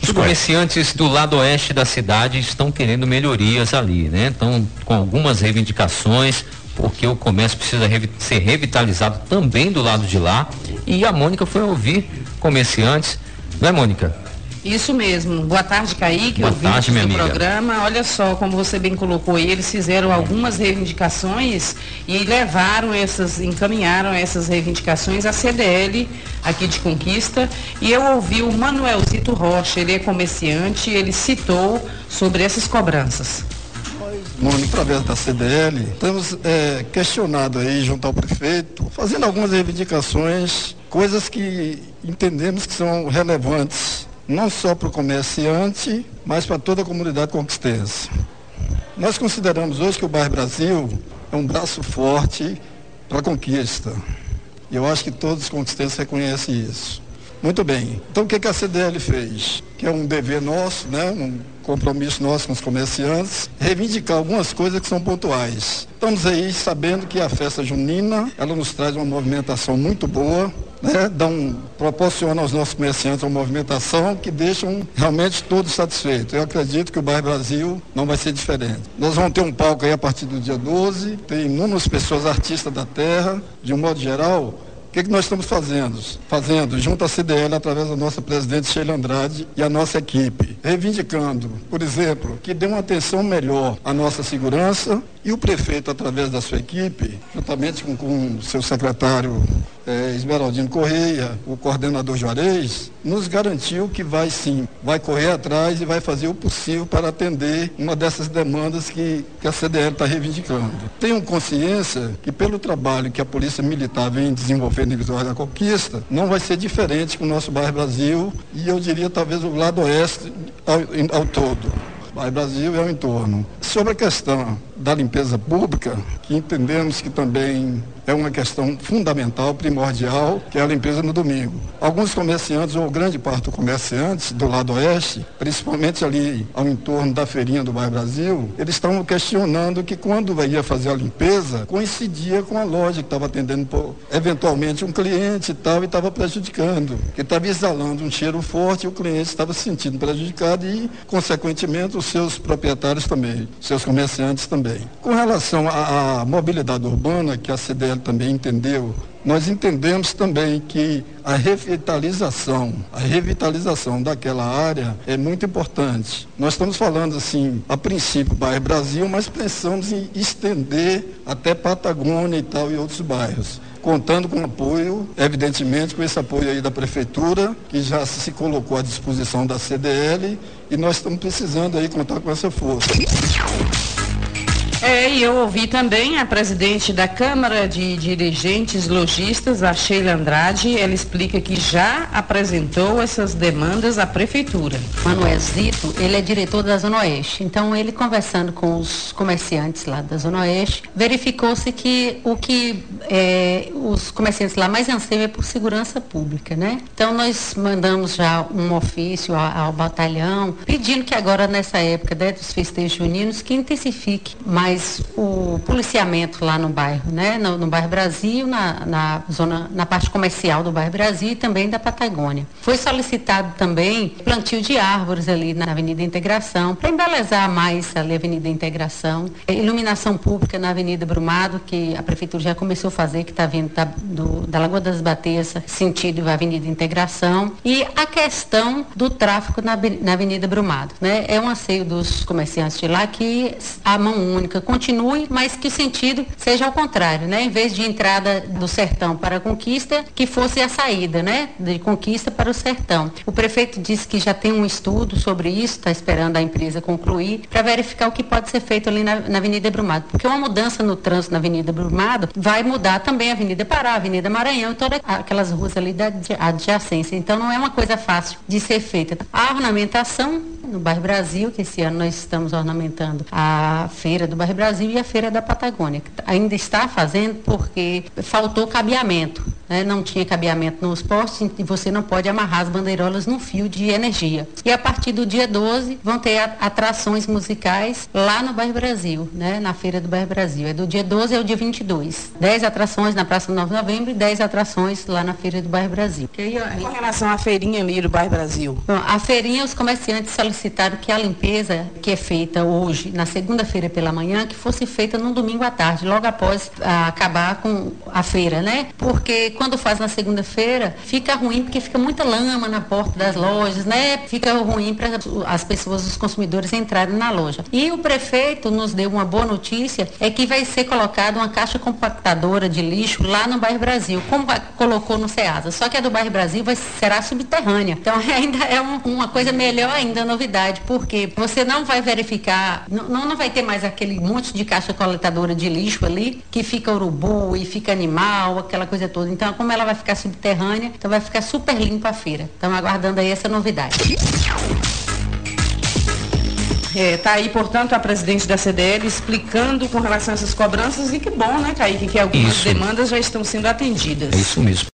Os comerciantes do lado oeste da cidade estão querendo melhorias ali, né? Estão com algumas reivindicações, porque o comércio precisa ser revitalizado também do lado de lá. E a Mônica foi ouvir comerciantes, não é, Mônica? Isso mesmo. Boa tarde, Kaique. Boa tarde, minha amiga. Programa. Olha só, como você bem colocou aí, eles fizeram algumas reivindicações e encaminharam essas reivindicações à CDL aqui de Conquista. E eu ouvi o Manuelzito Rocha, ele é comerciante, ele citou sobre essas cobranças. Mônica, através da CDL, temos questionado aí junto ao prefeito, fazendo algumas reivindicações, coisas que entendemos que são relevantes, não só para o comerciante, mas para toda a comunidade conquistense. Nós consideramos hoje que o bairro Brasil é um braço forte para a conquista. E eu acho que todos os conquistenses reconhecem isso. Muito bem. Então o que a CDL fez? Que é um dever nosso, né? Um compromisso nosso com os comerciantes, reivindicar algumas coisas que são pontuais. Estamos aí sabendo que a festa junina, ela nos traz uma movimentação muito boa, né? Proporciona aos nossos comerciantes uma movimentação que deixam realmente todos satisfeitos. Eu acredito que o bairro Brasil não vai ser diferente. Nós vamos ter um palco aí a partir do dia 12, tem inúmeras pessoas artistas da terra, de um modo geral. O que nós estamos fazendo junto à CDL, através da nossa presidente Sheila Andrade e a nossa equipe, reivindicando, por exemplo, que dê uma atenção melhor à nossa segurança, e o prefeito, através da sua equipe, juntamente com o seu secretário Esmeraldino Correia, o coordenador Juarez, nos garantiu que vai correr atrás e vai fazer o possível para atender uma dessas demandas que a CDL está reivindicando. Tenham consciência que pelo trabalho que a Polícia Militar vem desenvolvendo em Vitória da Conquista, não vai ser diferente com o nosso bairro Brasil e eu diria talvez o lado oeste ao todo. Bairro Brasil é o entorno. Sobre a questão da limpeza pública, que entendemos que também é uma questão fundamental, primordial, que é a limpeza no domingo. Alguns comerciantes, ou grande parte dos comerciantes do lado oeste, principalmente ali ao entorno da feirinha do bairro Brasil, eles estavam questionando que quando ia fazer a limpeza, coincidia com a loja que estava atendendo eventualmente um cliente e tal, e estava prejudicando, que estava exalando um cheiro forte e o cliente estava se sentindo prejudicado e, consequentemente, os seus proprietários também, seus comerciantes também. Com relação à mobilidade urbana, que a CDL também entendeu, nós entendemos também que a revitalização daquela área é muito importante. Nós estamos falando assim, a princípio, bairro Brasil, mas pensamos em estender até Patagônia e tal e outros bairros, contando com apoio, evidentemente com esse apoio aí da prefeitura, que já se colocou à disposição da CDL, e nós estamos precisando aí contar com essa força. E eu ouvi também a presidente da Câmara de Dirigentes Lojistas, a Sheila Andrade. Ela explica que já apresentou essas demandas à prefeitura. Manuelzito, ele é diretor da Zona Oeste. Então, ele conversando com os comerciantes lá da Zona Oeste, verificou-se que os comerciantes lá mais anseiam é por segurança pública, né? Então, nós mandamos já um ofício ao batalhão, pedindo que agora, nessa época dos festejos juninos, que intensifique mais o policiamento lá no bairro, né? No bairro Brasil, na parte comercial do bairro Brasil e também da Patagônia. Foi solicitado também plantio de árvores ali na Avenida Integração, para embelezar mais ali a Avenida Integração, iluminação pública na Avenida Brumado, que a prefeitura já começou a fazer, que está vindo da Lagoa das Bateias, sentido Avenida Integração, e a questão do tráfego na Avenida Brumado, né? É um anseio dos comerciantes de lá que a mão única continue, mas que o sentido seja ao contrário, né? Em vez de entrada do sertão para a Conquista, que fosse a saída, né? De Conquista para o sertão. O prefeito disse que já tem um estudo sobre isso, está esperando a empresa concluir, para verificar o que pode ser feito ali na Avenida Brumado. Porque uma mudança no trânsito na Avenida Brumado vai mudar também a Avenida Pará, a Avenida Maranhão e todas aquelas ruas ali da adjacência. Então não é uma coisa fácil de ser feita. A ornamentação no bairro Brasil, que esse ano nós estamos ornamentando a feira do bairro Brasil e a feira da Patagônia, que ainda está fazendo porque faltou cabeamento. né? Não tinha cabeamento nos postes e você não pode amarrar as bandeirolas num fio de energia. E a partir do dia 12 vão ter atrações musicais lá no Bairro Brasil, né? Na Feira do Bairro Brasil. É do dia 12 ao dia 22. 10 atrações na Praça 9 de Novembro e 10 atrações lá na Feira do Bairro Brasil. Com relação à feirinha ali do Bairro Brasil? Bom, a feirinha, os comerciantes solicitaram que a limpeza que é feita hoje, na segunda-feira pela manhã, que fosse feita no domingo à tarde, logo após acabar com a feira, né? Porque quando faz na segunda-feira, fica ruim, porque fica muita lama na porta das lojas, né? Fica ruim para as pessoas, os consumidores entrarem na loja. E o prefeito nos deu uma boa notícia, é que vai ser colocada uma caixa compactadora de lixo lá no Bairro Brasil, como colocou no Ceasa. Só que a do Bairro Brasil será subterrânea. Então ainda é uma coisa melhor ainda, novidade, porque você não vai verificar, não vai ter mais aquele monte de caixa coletadora de lixo ali, que fica urubu e fica animal, aquela coisa toda. Então, como ela vai ficar subterrânea, então vai ficar super limpa a feira. Estamos aguardando aí essa novidade. Tá aí, portanto, a presidente da CDL explicando com relação a essas cobranças, e que bom, né, Kaique, que algumas demandas já estão sendo atendidas. É isso mesmo.